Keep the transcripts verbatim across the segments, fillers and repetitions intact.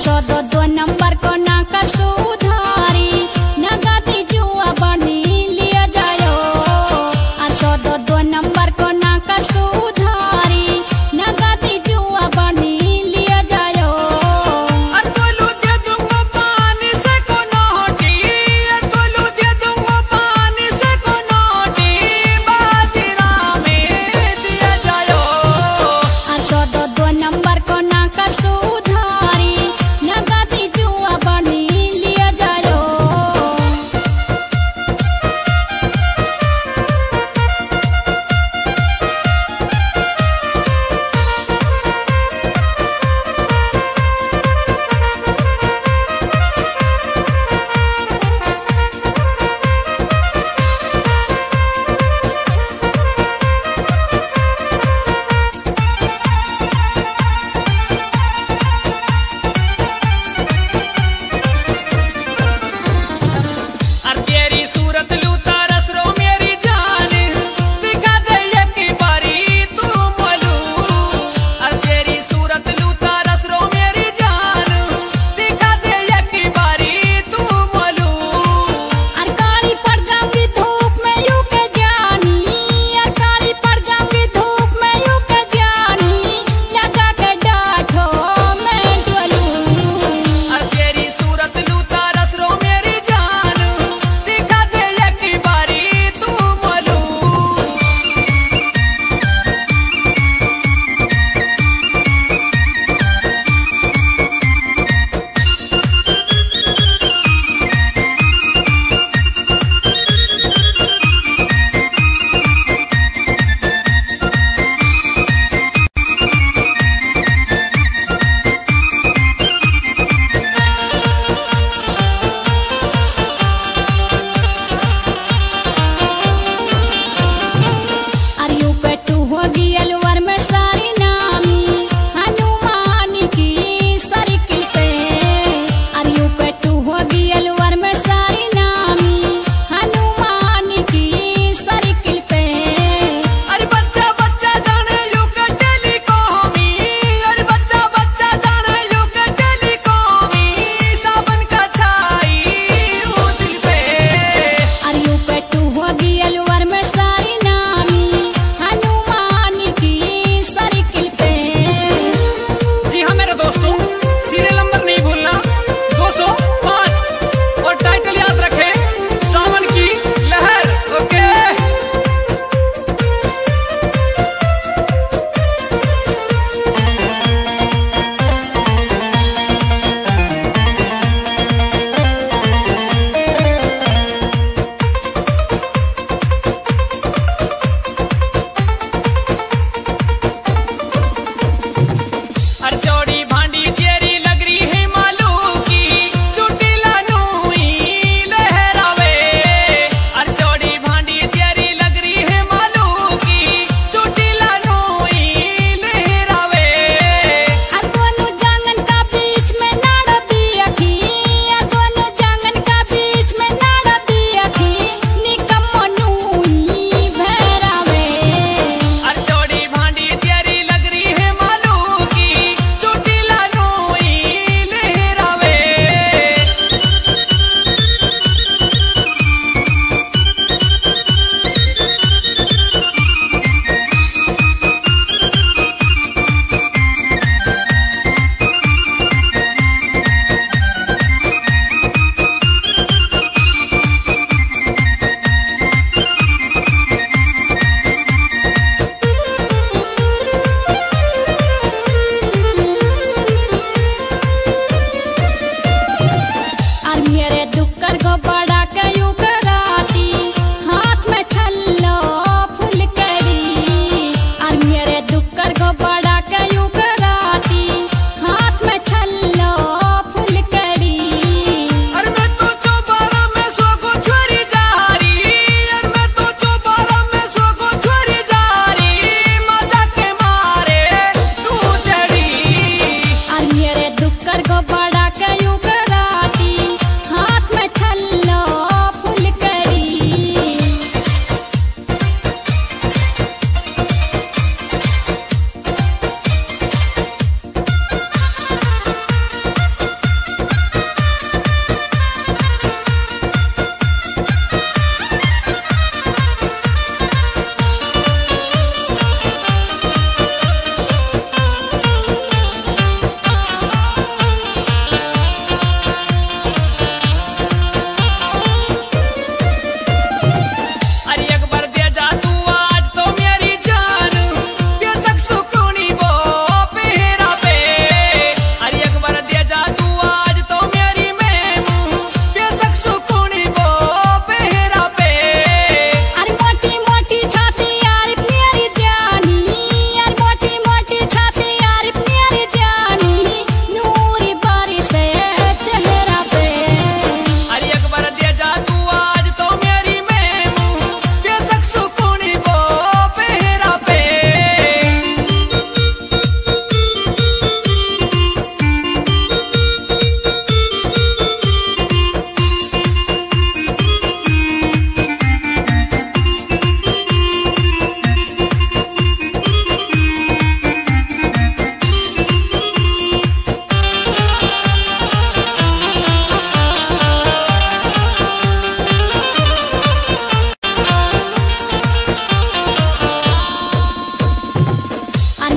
सौ दो दो नंबर को ना कर सुधारी नगदी जुआ बनी लिया जायो। और सौ दो दो नंबर को ना कर सुधारी नगदी जुआ बनी लिया जायो। और गोलू दे दूंगा पानी से को नोटी, और गोलू दे दूंगा पानी से को नोटी, बाजीरा में दिया जायो। और सौ दो दो नंबर को ना कर सुधारी नगदी जुआ बनी लिया जायो। और तेरी सूरत लू तरस रो मेरी जान, दिखा दे एक बारी तू मोलू। और तेरी सूरत लू तरस रो मेरी जान, दिखा दे एक बारी तू मोलू। और काली पड़ जाऊंगी धूप में यूं के जानी, और काली पड़ जाऊंगी धूप में यूं के जानी, लगा के डांठो मैं डोलूं। और तेरी सूरत लू तरस रो मेरी जान, दिखा दे एक बारी तू मोलू। और यूं पेटू होगी अलवर में सारी नामी हनुमान की सर्किल पे। और यूं पेटू होगी अलवर में सारी नामी हनुमान की सर्किल पे। अरे बच्चा बच्चा जाने यू के टेलीकॉमी, अरे बच्चा बच्चा जाने यू के टेलीकॉमी, सावन का छाई वो दिल पे। और यूं पेटू होगी अलवर में सारी नामी हनुमान की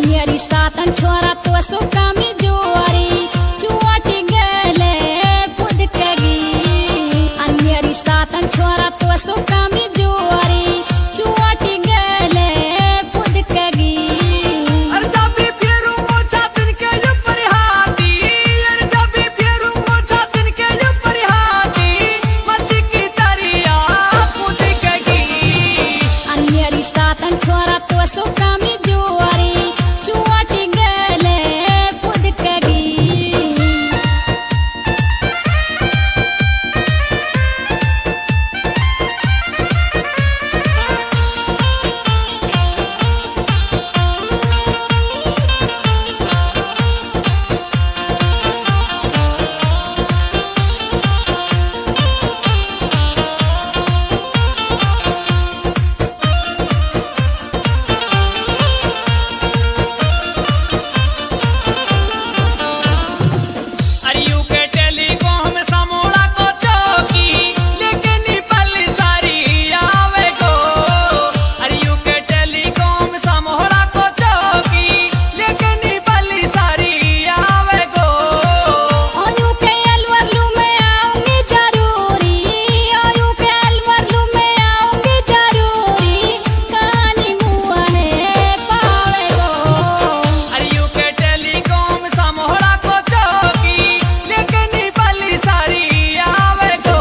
मेरी सातन छोरा तो सुकामी जोरी चुआटी गले खुद कगी और मेरी सातन छोरा तो सुकामी जोरी चुआटी गले खुद कगी अरे जब भी फेरू मोछा तिनके ऊपर हाथी अरे जब भी फेरू मोछा तिनके ऊपर हाथी मच्छी की दरिया खुद कगी और मेरी सातन छोरा तो सुकामी जोरी चुआटी गले खुद कगी अरे यू के टेलीकॉम समोड़ा को चौकी लेके निपल सारी आवे गो अरे यू के टेलीकॉम समोड़ा को चौकी लेके निपल सारी आवे गो आयु के अलवरलू में आऊंगी जरूरी आयु के अलवरलू में आऊंगी जरूरी कहानी मुआ है पावे गो अरे यू के टेलीकॉम समोड़ा को चौकी लेके निपल सारी आवे गो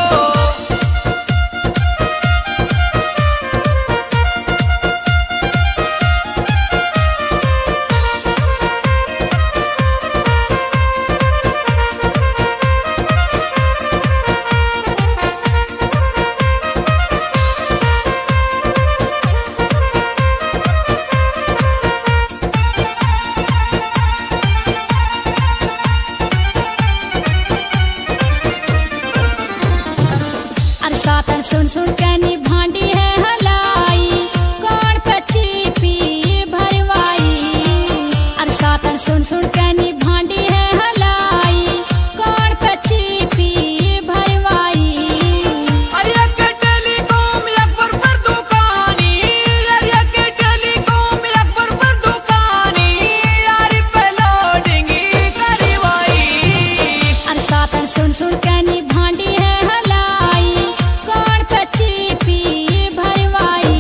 और सातन सुन सुन कनी भांडी है हलाई कौन पची पी भरवाई और सातन सुन सुन कनी भांडी है हलाई कौन पची पी भरवाई अरे एक टेलीकॉम अकबर पर दुकानी अरे एक टेलीकॉम अकबर पर दुकानी यार पे लोडिंग करवाई और सातन सुन सुन कनी भांडी है हलाई कौन पची पी भरवाई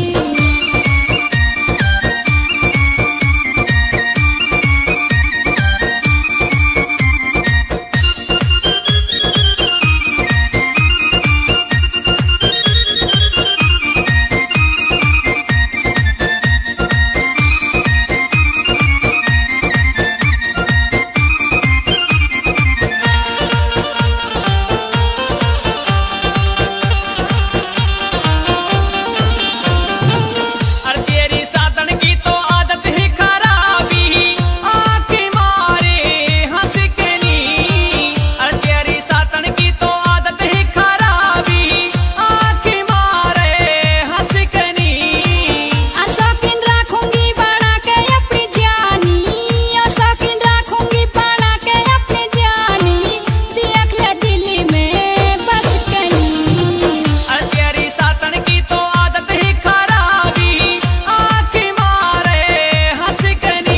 अरे तेरी साधन की तो आदत ही खराबी आंखें मारे हंस के नी अरे तेरी साधन की तो आदत ही खराबी आंखें मारे हंस के नी और शौकीन रखूंगी बना के अपनी जानी और शौकीन रखूंगी बना के अपनी जानी देख ले दिल्ली में बस कनी अरे तेरी साधन की तो आदत ही खराबी आंखें मारे हंस के नी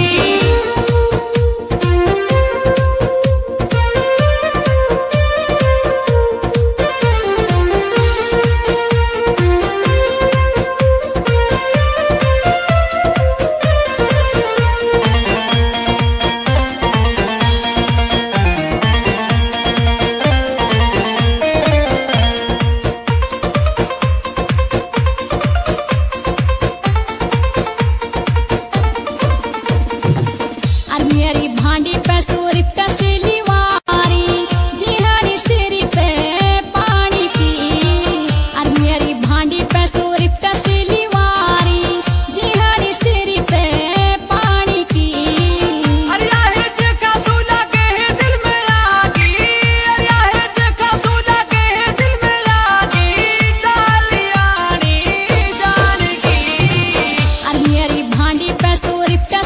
और मेरी भांडी पे सूरी तसीली वारी जिहाड़ी सिरी पे पानी की और मेरी भांडी पे सूरी तसीली वारी जिहाड़ी सिरी पे पानी की अरे आहे देखा सूला के है दिल में आगी अरे आहे देखा सूला के है दिल में आगी चालियानी जान की और मेरी भांडी पे सूरी